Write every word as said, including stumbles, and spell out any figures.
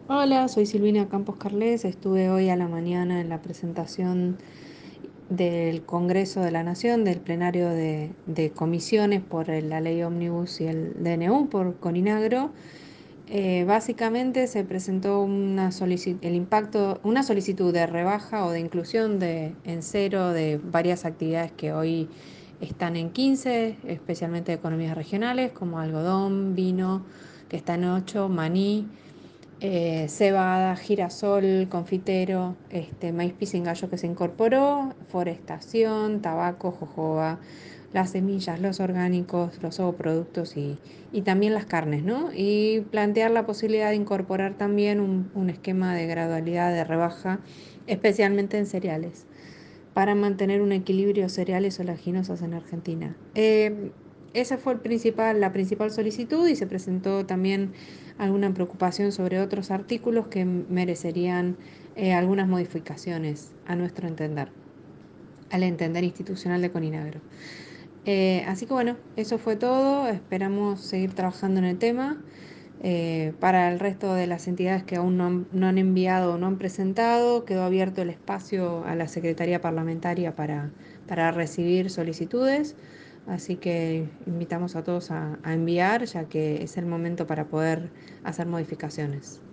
Hola, soy Silvina Campos Carles. Estuve hoy a la mañana en la presentación del Congreso de la Nación, del plenario de, de comisiones por el- la ley Omnibus y el D N U por Coninagro. Eh, básicamente se presentó una solici- el impacto, una solicitud de rebaja o de inclusión de, en cero de varias actividades que hoy están en quince, especialmente de economías regionales, como algodón, vino, que está en ocho, maní, eh, cebada, girasol, confitero, este, maíz pisingallo que se incorporó, forestación, tabaco, jojoba, las semillas, los orgánicos, los zooproductos y, y también las carnes, ¿no? Y plantear la posibilidad de incorporar también un, un esquema de gradualidad de rebaja, especialmente en cereales, para mantener un equilibrio cereales oleaginosas en Argentina. Eh, esa fue el principal, la principal solicitud y se presentó también alguna preocupación sobre otros artículos que merecerían eh, algunas modificaciones a nuestro entender, al entender institucional de Coninagro. Eh, así que bueno, eso fue todo. Esperamos seguir trabajando en el tema. Eh, para el resto de las entidades que aún no han, no han enviado o no han presentado, quedó abierto el espacio a la Secretaría Parlamentaria para, para recibir solicitudes. Así que invitamos a todos a, a enviar, ya que es el momento para poder hacer modificaciones.